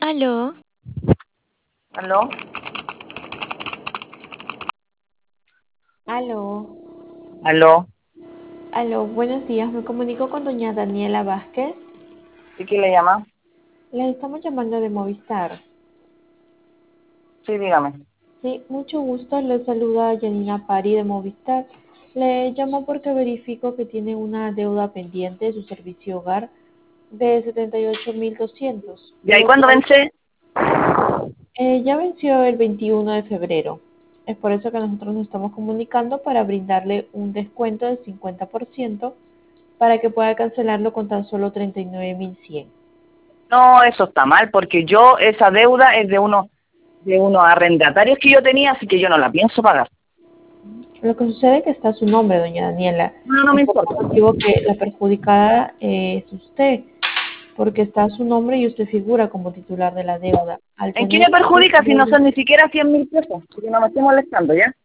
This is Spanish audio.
Aló, ¿Aló? aló, ¿Aló? aló, buenos días. Me comunico con doña Daniela Vázquez. ¿Sí quién le llama? Les estamos llamando de Movistar. Sí, dígame. Sí, mucho gusto. Les saluda Janina Pari de Movistar. Le llamo porque verifico que tiene una deuda pendiente de su servicio hogar de 78.200, ¿Y ahí lo cuándo cual vence? ya venció el 21 de febrero. Es por eso que nosotros nos estamos comunicando para brindarle un descuento del 50% para que pueda cancelarlo con tan solo 39.100. No, eso está mal, porque yo, esa deuda es de unos arrendatarios que yo tenía, así que yo no la pienso pagar. Lo que sucede es que está su nombre, doña Daniela. No, no me Es por importa. ese motivo que la perjudicada es usted, porque está su nombre y usted figura como titular de la deuda. Al ¿En qué tener me una perjudica si no deuda, son ni siquiera 100.000 pesos? Así que no me estoy molestando, ¿ya?